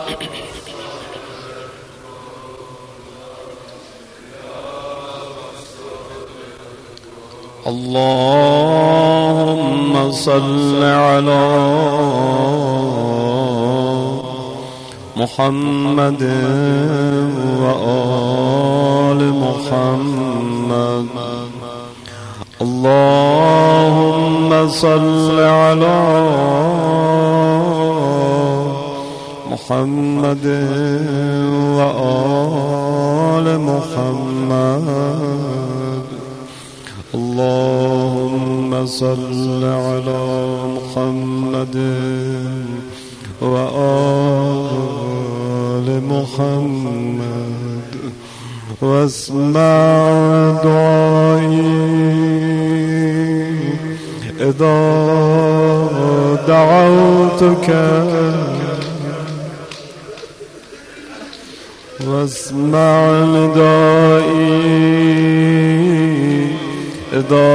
اللهم صل على محمد وآل محمد. اللهم صل على محمد وآل محمد. اللهم صل على محمد وآل محمد واسمع دعائي إذا دعوتك، واسمع ندائي إذا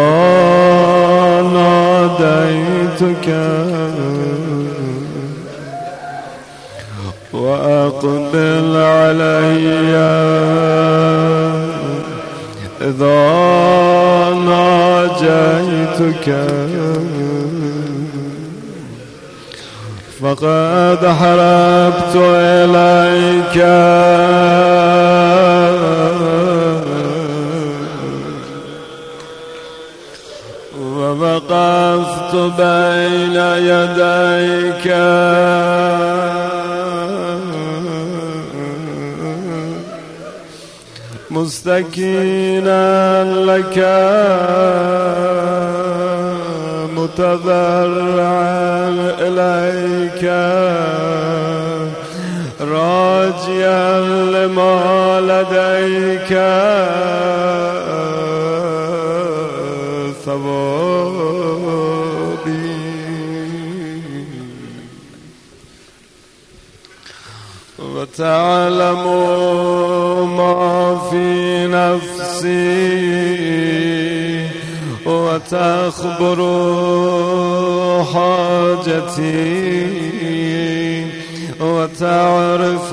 ناديتك، وأقبل علي إذا ناجيتك، فقد حربت إليك ووقفت بين يديك مستكينا لك متضرعا إليك راجيا لما لديك ثوابي. وتعلم ما في نفسي وتخبر حاجتي وتعرف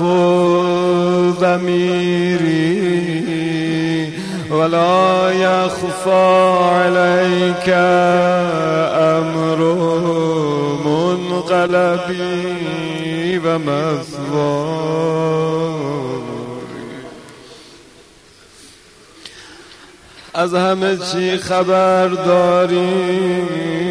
ضميري ولا يخفى عليك أمر منقلبي ومثواري. از همه چی خبر داری،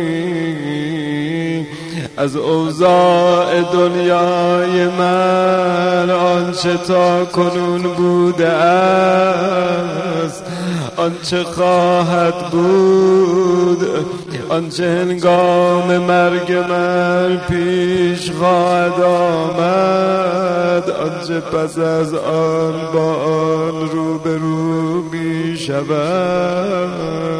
از اوضاع دنیای من آنچه تا کنون بوده است، آنچه خواهد بود، آنچه هنگام مرگ من پیش خواهد آمد، آنچه پس از آن با آن روبرو می شود.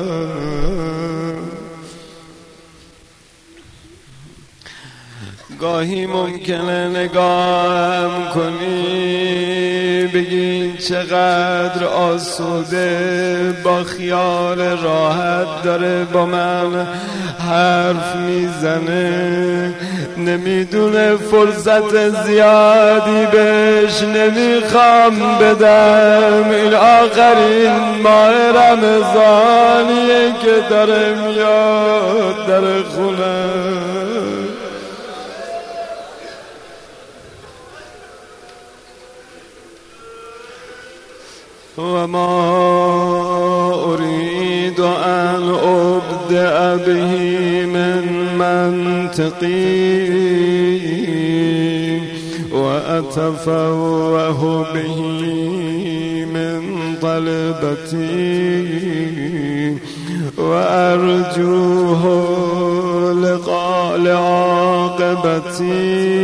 گاهی ممکنه نگاهم کنی بگی چقدر آسوده با خیال راحت داره با من حرف میزنه، نمیدونه فرصت زیادی بهش نمیخوام بدم. این آخرین ماه رمضانیه که داره میاد در خونه. وما أريد أن أبدأ به من منطقي وأتفوه به من طلبتي وأرجوه لعاقبتي.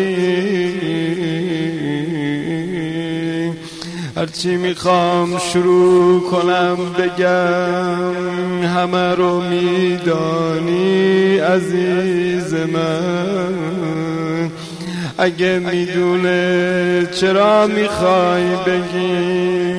هرچی میخوام شروع کنم بگم همه رو میدانی عزیز من. اگه میدونه چرا میخوای بگی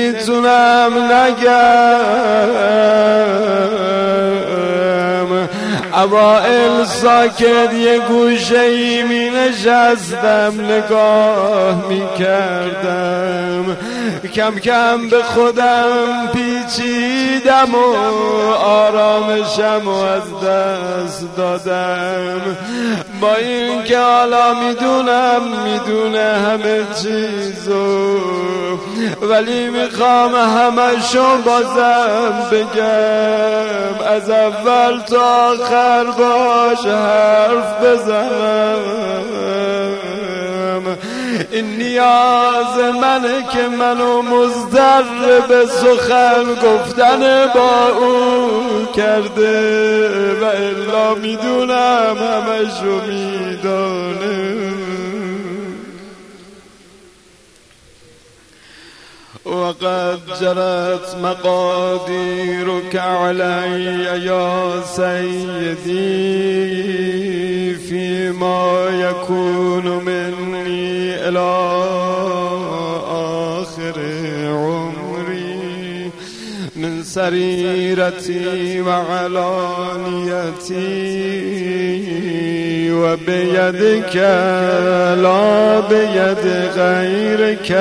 نمیتونم نگم. اوائل ساکت یه گوشه‌ای می نشستم نگاه می کردم، کم کم به خودم پیچیدم و آرامشم و از دست دادم. با این که حالا میدونه همه چیزو، ولی میخوام همشو بازم بگم، از اول تا آخر باش حرف بزنم. این نیاز منه که منو مضطر به سخن گفتن با او کرده، و الا میدونم همشو میدانه. وقد جرت مقاديرك علي يا سيدي فيما يكون مني إلى آخر عمري، من سريرتي وعلانيتي، وبيدك لا بيد غيرك،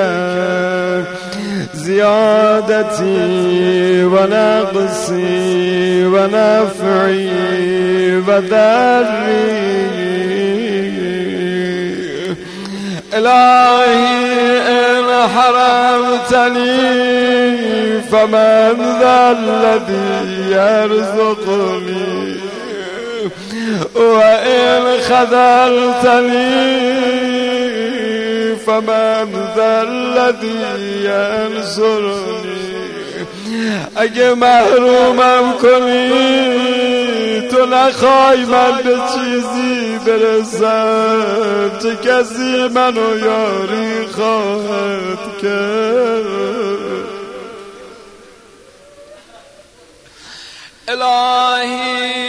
زيادتي ونقصي ونفعي وضري. إلهي إن حرمتني فمن ذا الذي يرزقني، وإن خذلتني فمن ذا الذي ينصرني. اگه محرومم کنی تو نخوای من به چیزی برسم، چه کسی منو یاری خواهد کرد. الهی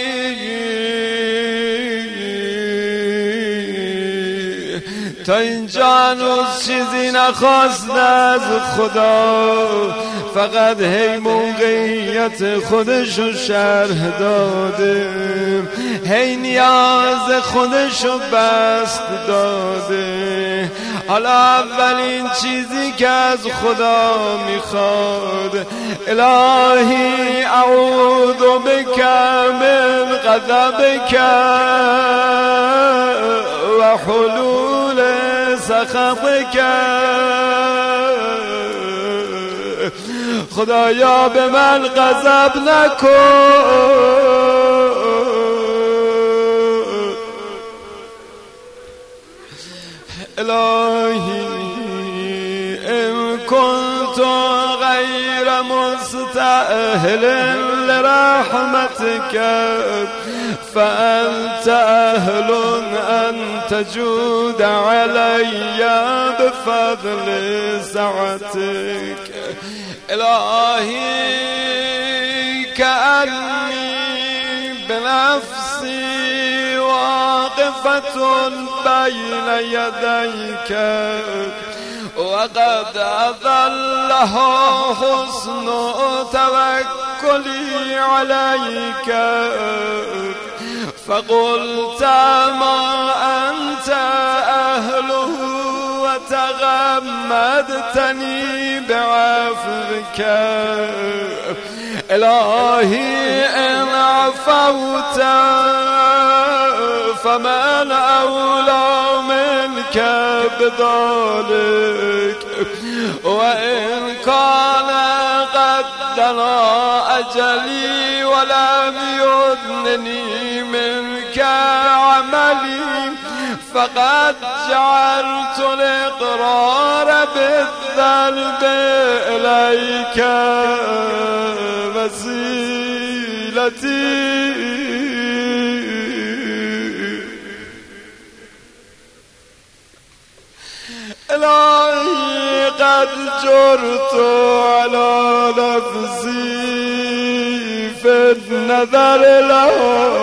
تا اینجا هنوز چیزی نخواست از خدا، فقط هی موقعیت خودشو شرح داده، هی نیاز خودشو بست داده. حالا اولین چیزی که از خدا میخواد، الهی اعوذ بک من غضبک و حلول سخطک. خدایا به من غضب نکن، الهی ان كنت غیر مستأهل لرحمتك فأنت أهل أن تجود علي بفضل سعتك. إلهي كأني بنفسي واقفة بين يديك، وقد أذلها حسن توكلي عليك، فقلت ما أنت أهله وتغمدتني بعفوك. إلهي إن عفوت فمن أولى منك بذلك، وإن كان قد دنا أجلي ولم يدنني منك عملي، فقد جعلت الإقرار بالذنب إليك وسيلتي. إلهي قد جرت على نفسي في النظر له،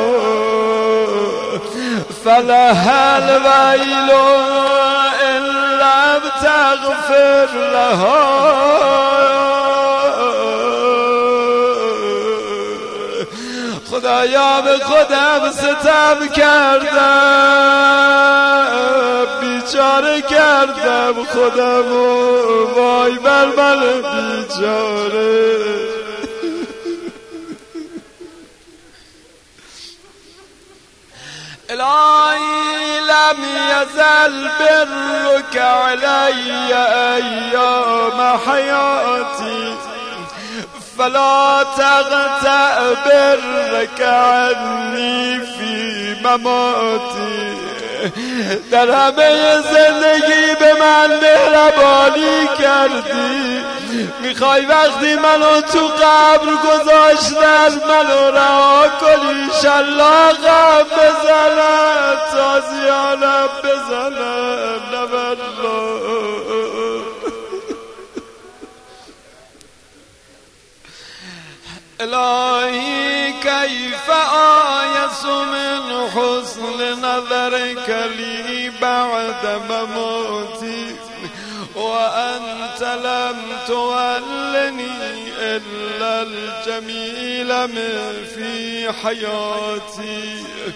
فلها الويل إن لم تغفر له. خدا خدایا به خودم ستم کردم، بیچاره کردم خودم و وای بر من بیچاره. الهی لم یزل برک علی ایام حیاتی فلا تقطع برک عنی فی مماتی. در همه زندگی به من مهربانی کردی، میخوای وقتی منو تو قبر گذاشتن منو رها کنی، شلاقم بزنن تازیانم بزنن نه والله. الهی کیف آیس من حسن نظرک لی بعد مماتی وانت لم تولنی الا الجمیل من فی حیاتی.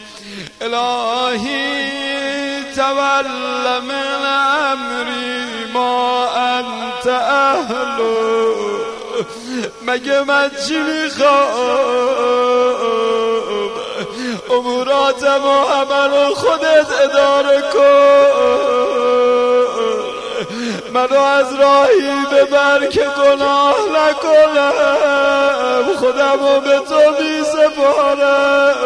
الهی تول من امری ما انت اهلو. مگه من چی میخوام؟ اموراتمو همه رو خودت اداره کن، منو از راهی ببر که گناه نکنم، خودمو به تو میسپارم.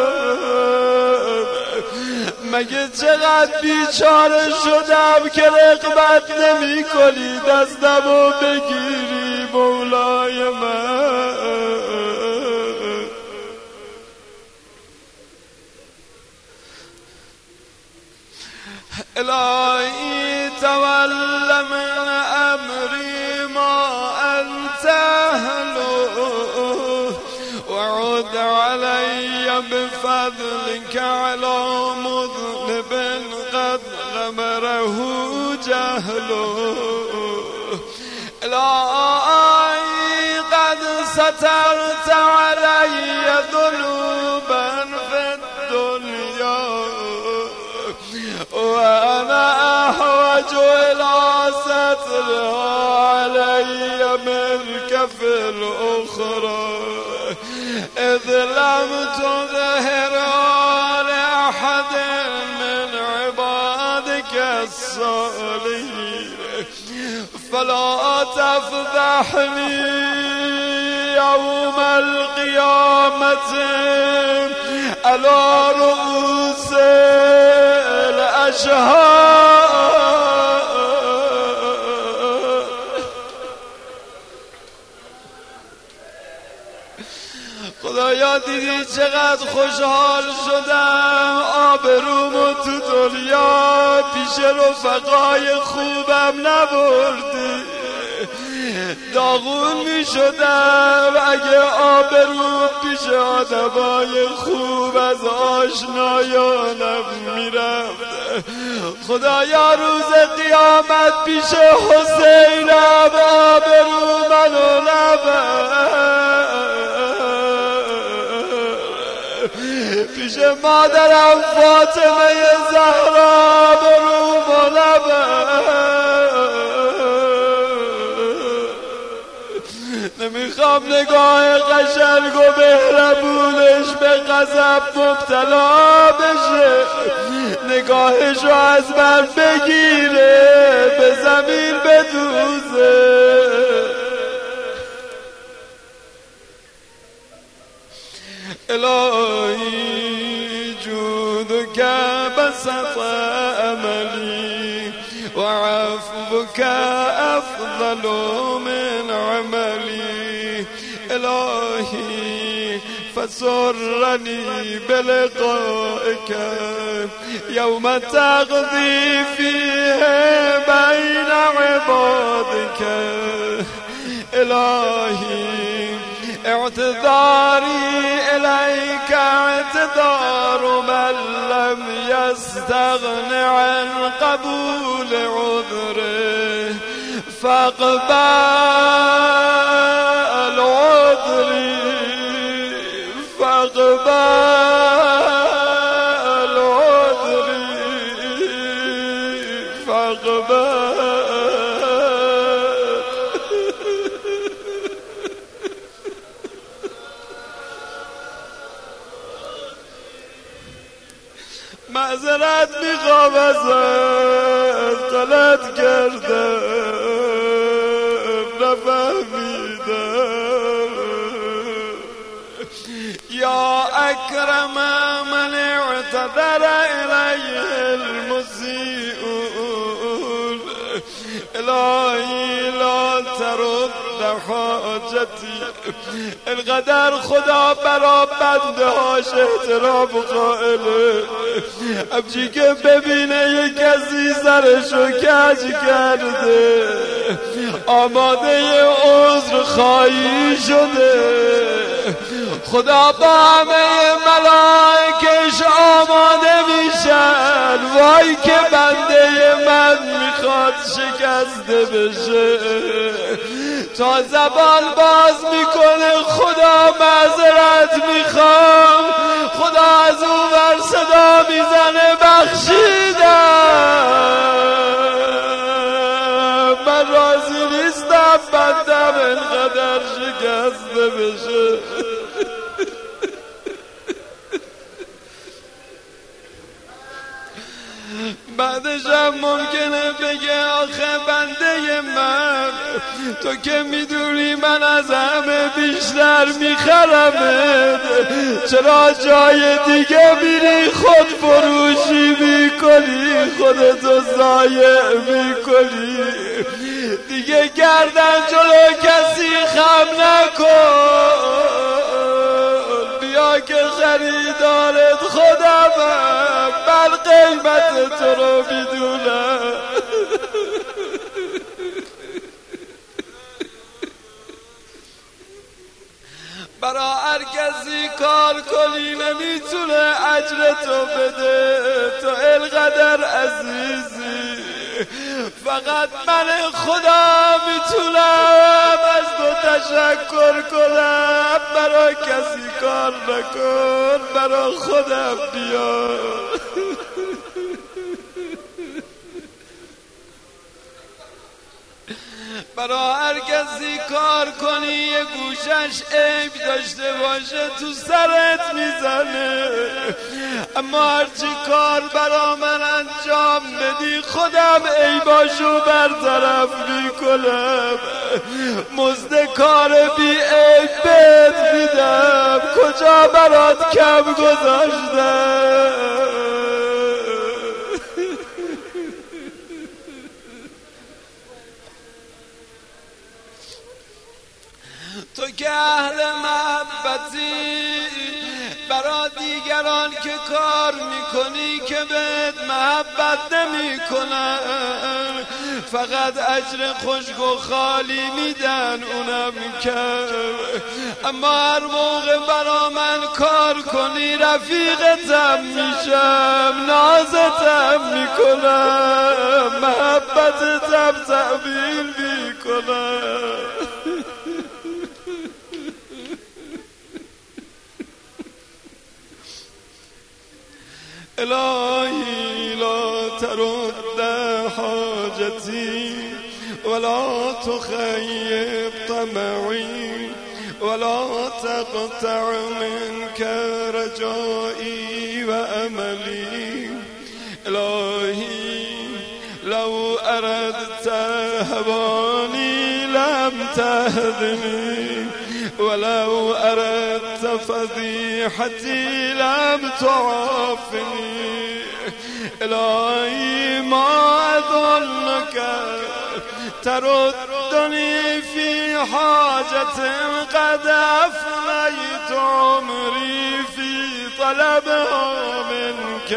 مگه چقدر بیچاره شدم که رغبت نمی کنی دستمو بگیری مولای من. الهی تول من امری ما انت اهلو وعد علی بفضلك على مذنب قد غمره جهلو. الهی قد سترت علی ذنوبا فی الدنیا وانا احوج الى سترها علی منك فی الاخرى اذ لم تظهرها لأحد من عبادك الصالحين فلا تفضحني يوم القيامة على رؤوس الأشهاد. خدایا دیدی چقدر خوشحال شدم آبرومو تو دنیا پیش رفقای خوبم نبردی. داغون می شدم اگه آبروم پیش آدمای خوب از آشنایانم می رفت. خدایا روز قیامت پیش حسینم آبرو منو نبر، پیش مادرم فاطمه زهرا برومو نبر. نمیخوام نگاه قشنگ و مهربونش به غضب مبتلا بشه، نگاهشو از من بگیره به زمین بدوزه. الهی جودك بسط املی وعفوك افضل من عملی. الهی فسرني بلقائك يوم تقضي فيه بين عبادك. الهی اعتذاري إليك اعتذار من لم يستغن عن قبول عذره فاقبل عذري فاقبل معذرت میخوام ازت، غلط کردم نفهمیدم. یا اکرم من اعتذر الیه المسیئون، الهی لا ترد حاجتی. انقدر خدا برا بنده هاش احترام قائله، همچی که ببینه یک کسی سرشو کج کرده آماده عذر خواهی شده، خدا با همه ملائکش آماده میشن. وای که بنده من میخواد شکسته بشه، تا زبان باز میکنه خدا معذرت میخوام، خدا از اون ور صدا میزنه بخشیدم. من راضی نیستم بندم اینقدر شکسته بشه. بعدش هم ممکنه بگه آخه بنده من، تو که میدونی من از همه بیشتر میخرمت، چرا جای دیگه میری خود فروشی میکنی، خودتو ضایع میکنی، دیگه گردن جلو کسی خم نکن، بیا که خریدارت خودمم، من قیمت تو رو میدونم. برا هر کسی کار کنی نمیتونه اجر تو بده، تو اینقدر عزیزی، فقط من خدا میتونم از تو تشکر کنم. برا کسی کار نکن، برا خودم بیا. برا هر کسی کار کنی یه گوشش عیب داشته باشه تو سرت میزنه، اما هرچی کار برا من انجام بدی خودم عیباشو برطرف میکنم، مزد کار بی عیب بهت میدم، کجا برات کم گذاشتم. تو که اهل محبتی، برا دیگران که کار میکنی که بهت محبت نمیکنن، فقط اجر خشک و خالی میدن اونم کم، اما هر موقع برا من کار کنی رفیقتم میشم، نازتم میکنم، محبتتم تأمین میکنم. الهی لا ترد حاجتی ولا تخيب طمعي ولا تقطع منك رجائي وأملي. الهي لو أردت هواني لم تهدني، ولو أردت فضيحتي لم تعافني. إلهي ما أظنك تردني في حاجة قد أفنيت عمري في طلبها منك.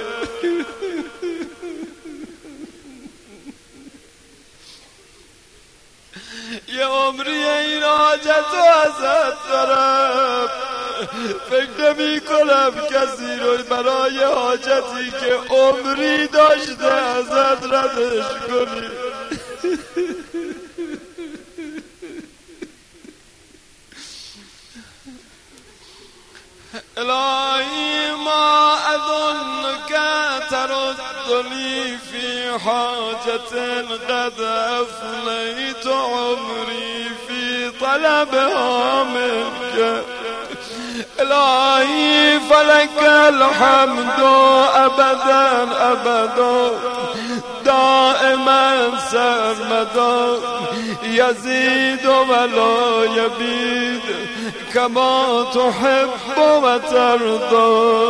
یه عمری این حاجت ازت دارم، فکر نمی کنم کسی رو برای حاجتی که عمری داشته ازت ردش کنی. الهی ما اظنك تردني في حاجة قد أفنيت عمري في طلبها منك. الهی فلک الحمد ابدا ابدا دائما سرمدا یزید ولا یبید کما تحب و ترضا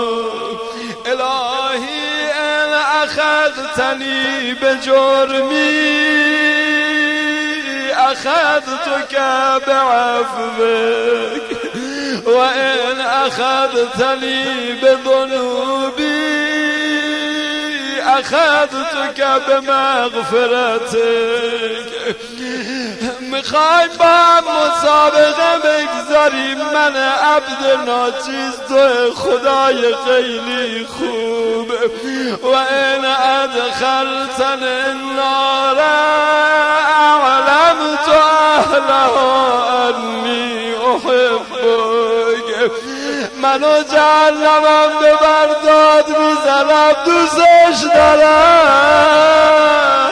الهی ان اخذتنی بجرمی اخذتك بعفوك وان اخذتنی بذنوبی اخذتك بمغفرتك. میخوای با هم مسابقه بگذاریم، من عبد ناچیز تو خدای خیلی خوب و این ادخلتن النار اعلمت اهلها انی احبک. منو جهنمم ببر داد میزنم دوستش دارم.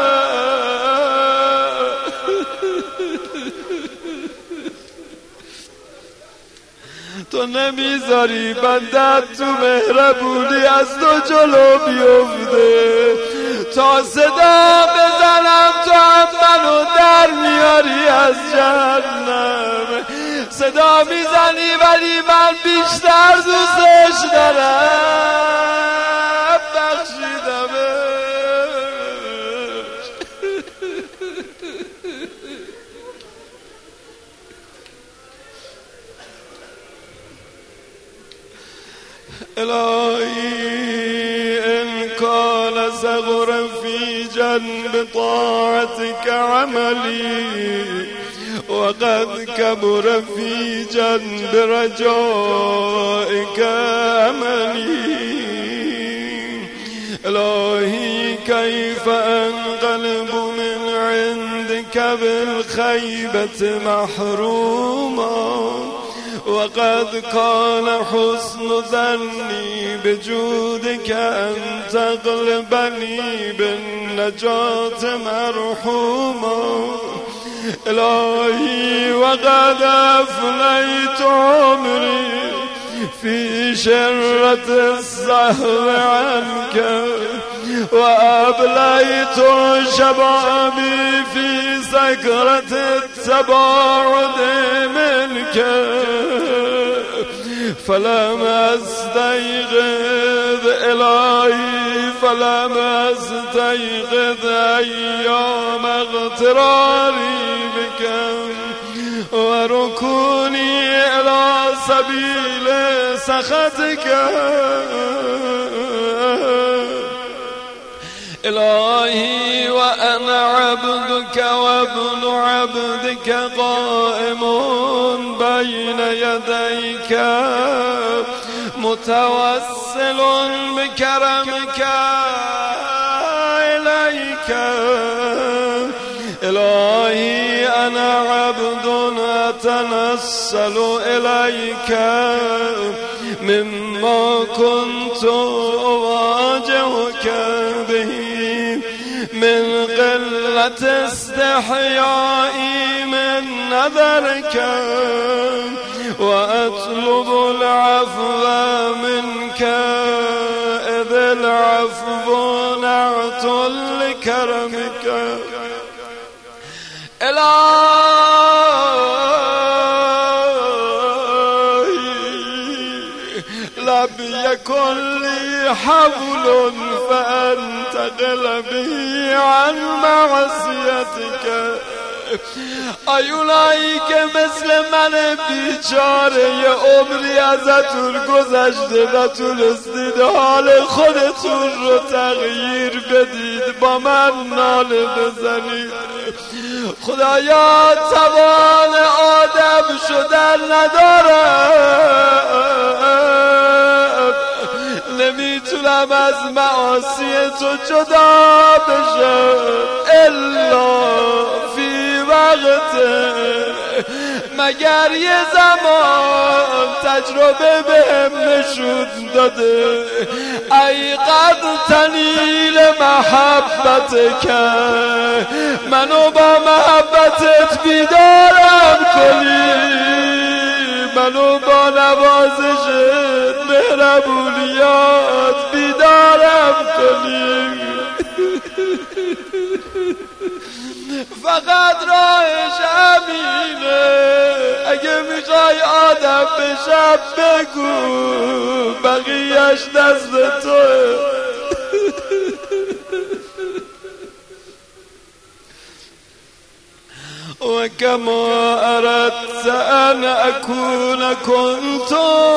تو نمیذاری بندت تو مهربونی از تو جلو بیفته، تا صدا بزنم تو هم منو در میاری از جهنم. صدا میزنی ولی من بیشتر دوستش دارم، بخشیدمش. الهی ان کان صغر فی جنب طاعتك عملی وقد كبر في جنب رجائك أملي. إلهي كيف أنقلب من عندك بالخيبة محروما وقد كان حسن ظني بجودك أن تغلبني بالنجاة مرحوما. إلهي وقد أفنيت عمري في شرة السهو عنك وأبليت شبابي في سكرة التباعد منك فلم أستيقظ إلهي فلم أستيقظ أيام اغتراري بك وركوني إلى سبيل سخطك. إلهي وأنا عبدك وابن عبدك قائم بين يديك متوسل بكرمك إليك. إلهي أنا عبد أتنسل إليك مما كنت أواجهك به من قلة استحيائي من نظرك وأطلب العفو منك إذ العفو نعت لكرمك. لم يكن لي حبل فأنتقل به عن معصيتك. آیونایی که مثل من بیچاره یه عمری ازتون گذشته نتونستید حال خودتون رو تغییر بدید، با من ناله بزنید. خدایا توان آدم شدن ندارم، نمیتونم از معاصی تو جدا بشم الا فی وقت، مگر یه زمان تجربه بهم نشون داده ای قد تنیل محبتک، منو با محبتت بیدارم کنی، منو با نوازشت مهربونیات بیدارم کنی. فقط راهش همینه، اگه میخوای آدم بشم بگو، بقیهش دست توه. وكما أردت أن أكون كنت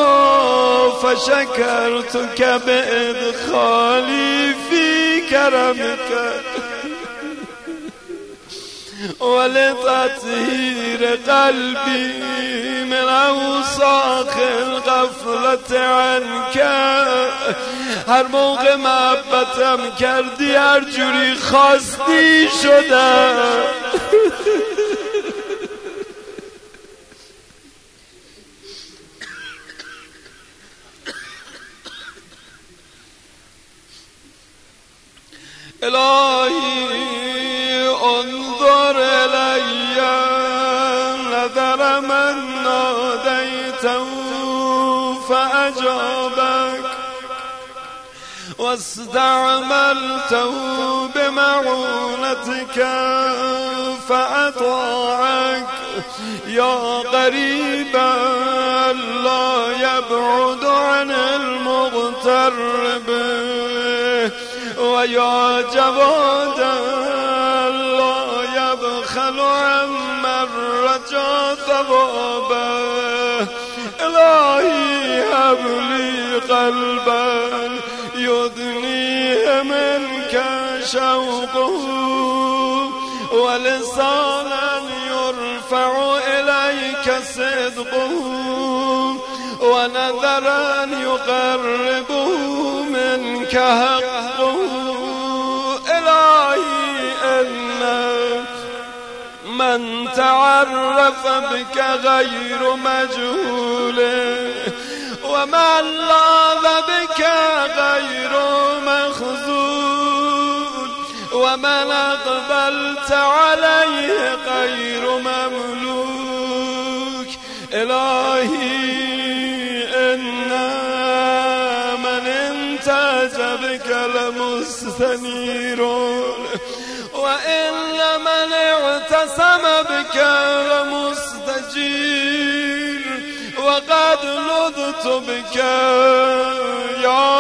فشكرتك بإدخالي في كرمك ولتطهير قلبي من أوساخ الغفلة عنك. هر موقع محبتم کردی هر جوری خواستی شدم. الهی انظر الی نظر من نادیته فاجابک واستعملته بمعونتك فاطاعك یا قریبا لا یبعد عن المغترب ويا جوادا لا يبخل عمن رجا ثوابه. إلهي هب لي قلبا يدنيه منك شوقه ولسانا يرفع إليك صدقه ونذرا يقربه منك حقه. إلهي إن من تعرف بك غير مجهول ومن لاذ بك غير مخذول ومن أقبلت عليه غير مملوك. إلهي إن من انتهز بك لمستنير وإن من اعتصم بك لمستجير وقد لذت بك يا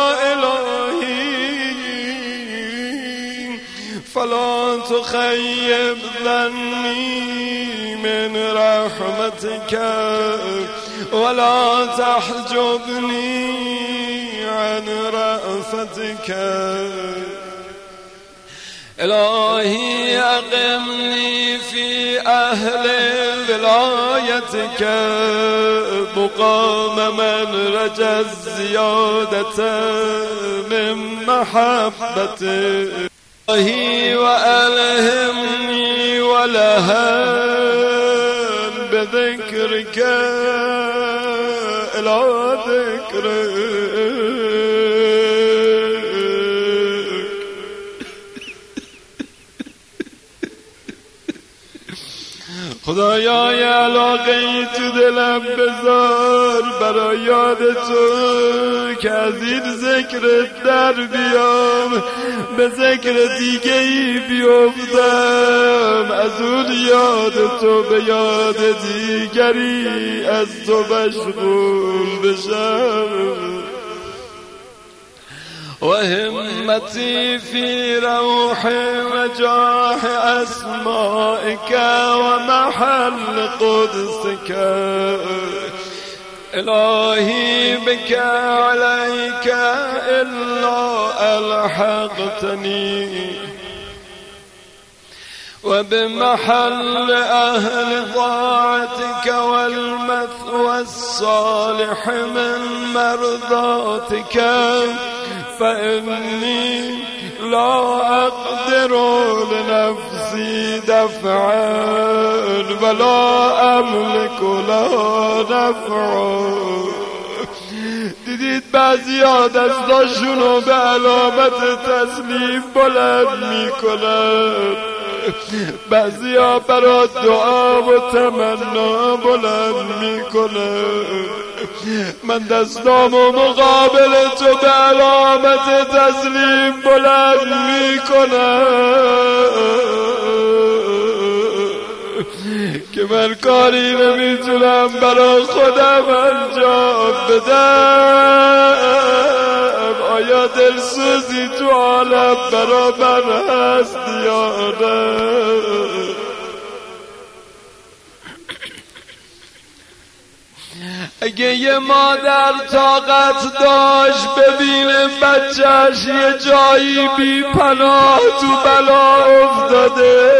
إلهي فلا تخيب ظني من رحمتك ولا تحجبني عن رأفتك. إلهي أقمني في أهل ولايتك مقام من رجا الزيادة من محبتك. إلهي وألهمني ولهان بذكرك إلى ذكرك. خدایای علاقه‌ای تو دلم بذار برای یاد تو که از این ذکرت در بیام به ذکر دیگه‌ای بیفتم، از اون یاد تو به یاد دیگری از تو مشغول بشم. وهمتي في روح وجاح أسمائك ومحل قدسك. إلهي بك عليك إلا ألحقتني وبمحل أهل طاعتك والمثوى الصالح من مرضاتك فإني لا أقدر لنفسي دفعا ولا أملك لها نفعا. دیدید بعضی‌ها دستاشونو به علامت تسلیم بلند میکنن، بعضیا برات دعا و تمنا بلند میکنن. من دستامو مقابل تو به علامت تسلیم بلند میکنم که من کاری نمیتونم برای خودم انجام بدم. آیا دلسوزی تو عالم برا من هست یا نه؟ اگه یه مادر طاقت داشت ببینه بچهش یه جایی بی پناه تو بلا افتاده،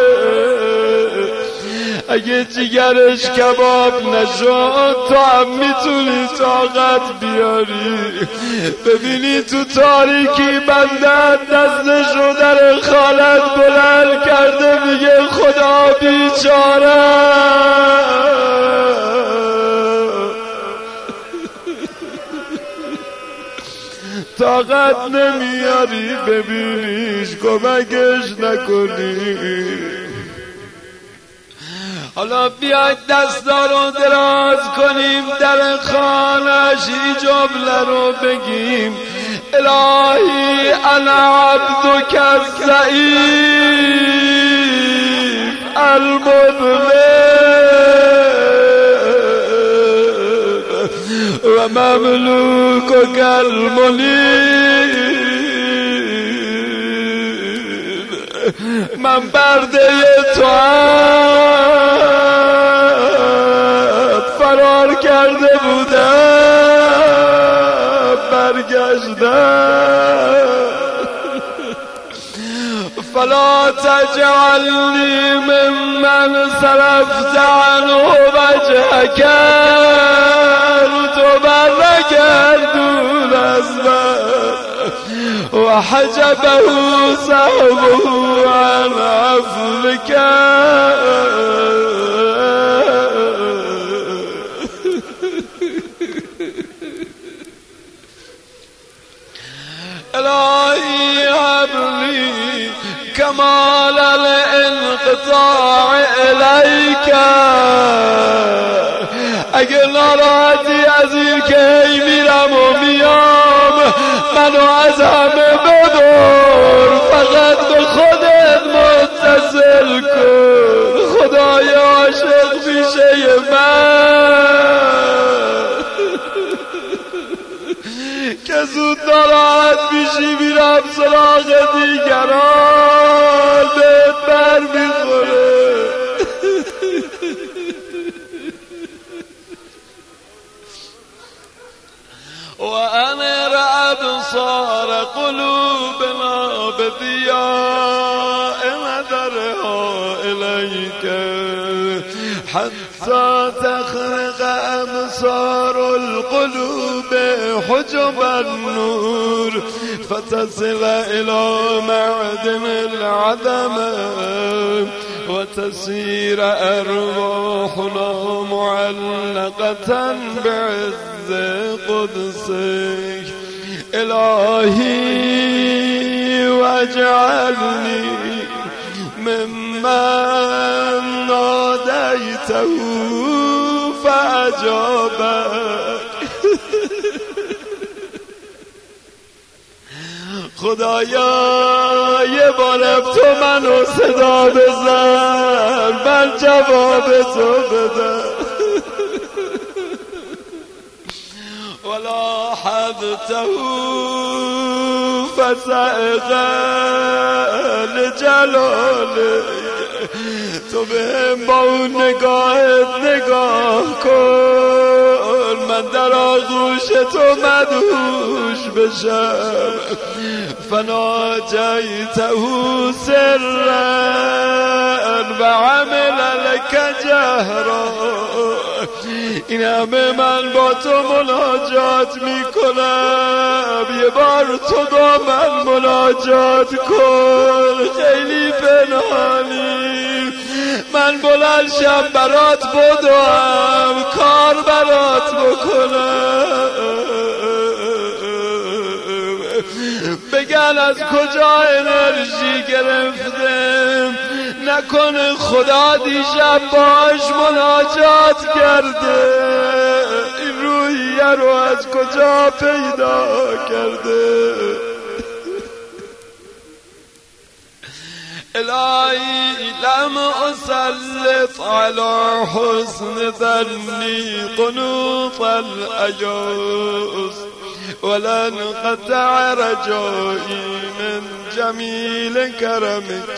اگه جگرش کباب نشد تو هم میتونی طاقت بیاری. ببینی تو تاریکی بنده دستشو در خالت بلند کرده میگه خدا بیچاره، طاقت نمیاری ببینیش کمکش نکنی. حالا بیاید دستا رو دراز کنیم در خانه‌اش این جمله رو بگیم: الهی انا عبدک الضعیف المذنب و مملوکک المنیب. من برده تو فرار کرده بودم، برگشتم. فلا تجعلنی ممن صرفت عنه وجهک، تو برنگردون از من و حجبه صحبه عن عفوک. الهی هب لی کمال الانقطاع الیک. اگه ناراحتی از این که میرم و میام منو از همه بدر، فقط به خودت متصل کن. خدای عاشق میشه من که زود ناراحت میشی میرم سراغ دیگران، بهت بر میخوره. و انر ابصار قلوبنا بضیاء نظرها الیک حتی تخرق ابصار القلوب حجب النور فتصل الى معدن العدم وتسير ارواحنا معلقة بعز قدسك. الهی واجعلني ممن ناديته فاجابك. خدایا یه بار تو منو صدا بزن من جواب تو بدم. ولا حبته فسائق لجلاله. تو بهم با اون نگاهت نگاه کن من در آغوش تو مدهوش بشم. فناجیته سرا و عمل لك جهرا. این همه من با تو مناجات میکنم، یه بار تو با من مناجات کن. خیلی پنهانی من بلند شم برات بدوم کار برات بکنم، بگن از کجا انرژی گرفتم نکنه خدا دیشب باش مناجات کرده، این روحیه رو از کجا پیدا کرده؟ الهی لم اسلط على حسن ظنی قنوط الایاس ولن قطع رجائي من جميل كرمك.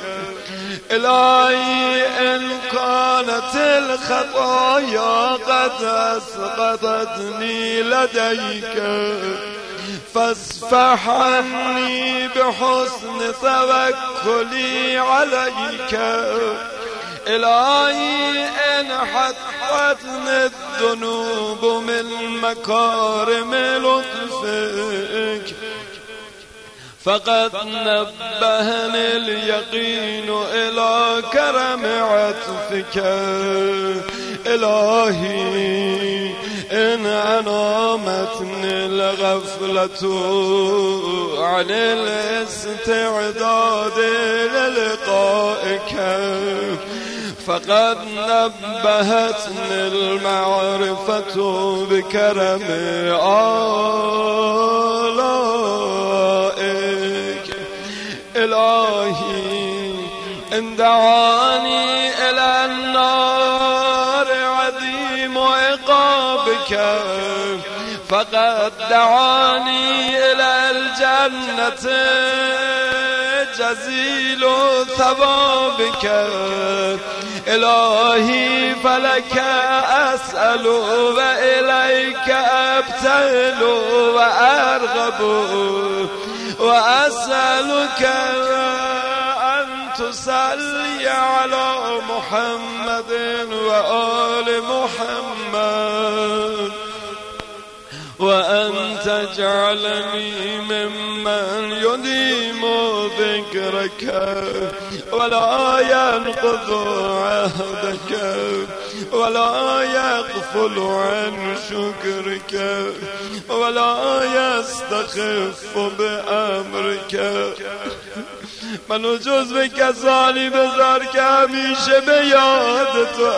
إلهي إن كانت الخطايا قد أسقطتني لديك فاصفح عني بحسن توكلي عليك. إلهي إن حطتني الذنوب من مكارم لطفك فقد نبهني اليقين إلى كرم عطفك. إلهي إن أنامتني الغفلة عن الاستعداد للقائك فقد نبهتني المعرفة بكرم آلائك. إلهي إن دعاني إلى النار عظيم عقابك فقد دعاني إلى الجنة جزيل ثوابك. إلهي فلك أسأل وإليك أبتهل وأرغب وأسألك أن تصلي على محمد وآل محمد وأن تجعلني ممن يديم ذكرك ولا ينقض عهدك ولا يغفل عن شكرك ولا يستخف بأمرك. منو جز به کسانی بذار که همیشه به یاد تو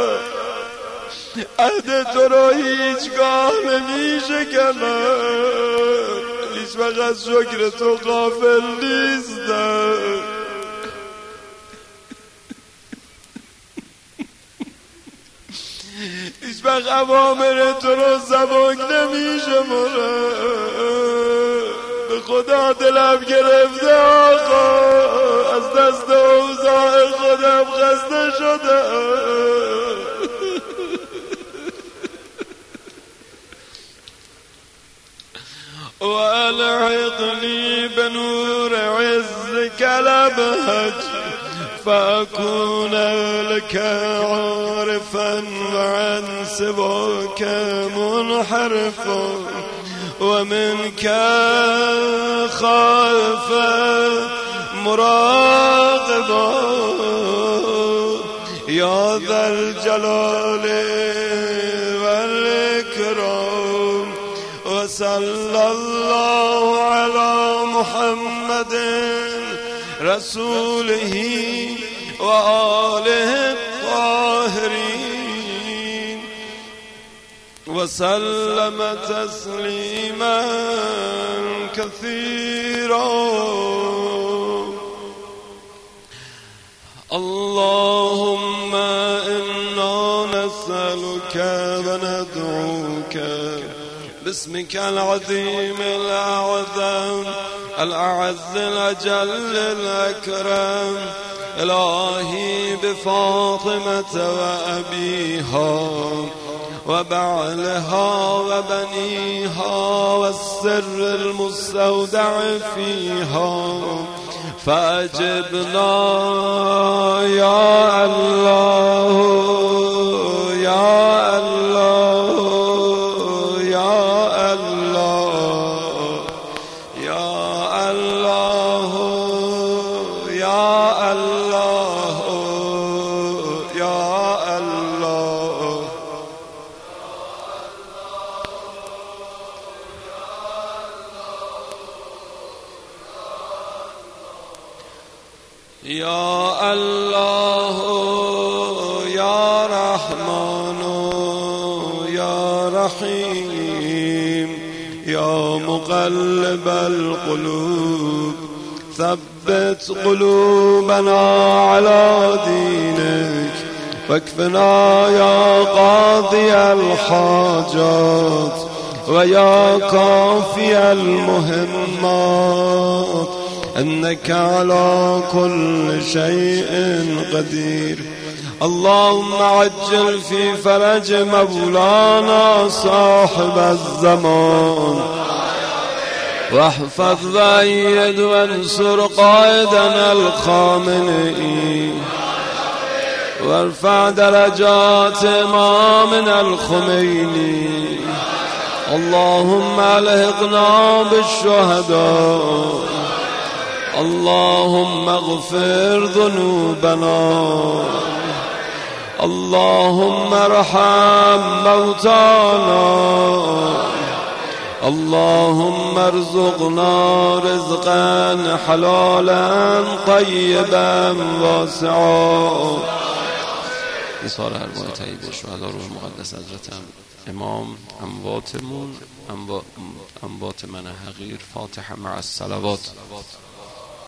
عهد تو رو هیچگاه نمیشه کنم، هیچ وقت از شکر تو غافل نیستم. هیچ وقت اوامر تو رو سبک نمیشه به خدا دلم گرفته آقا، از دست اوضاع خودم خسته شده. والحقني بنور عزك الابهج فأكون لك عارفا وعن سواك منحرفا ومنك خائفا مراقبا يا ذا الجلال والإكرام. وصلى الله على محمد رسوله وآله الطاهرين وسلم تسليما كثيرا. اللهم إنا نسألك وندعوك باسمك العظيم الأعظم الأعز الأجل الأكرم. إلهي بفاطمة وأبيها وبعلها وبنيها والسر المستودع فيها فأجبنا يا الله يا الله يا الله يا الله يا الله يا الله. یا الله یا رحمان یا رحیم یا مقلب القلوب ثبت قلوبنا على دينك واكفنا يا قاضي الحاجات ويا كافي المهمات إنك على كل شيء قدير. اللهم عجل في فرج مولانا صاحب الزمان واحفظ وأيد وانصر قائدنا الخامنئي وارفع درجات إمامنا الخميني. اللهم الحقنا بالشهداء اللهم اغفر ذنوبنا اللهم ارحم موتانا اللهم ارزقنا رزقا حلالا طيبا واسعا. نثار ارواح طیب شهدا روح مقدس حضرت امام، امواتمون، اموات من حقیر. فاتحه مع الصلوات.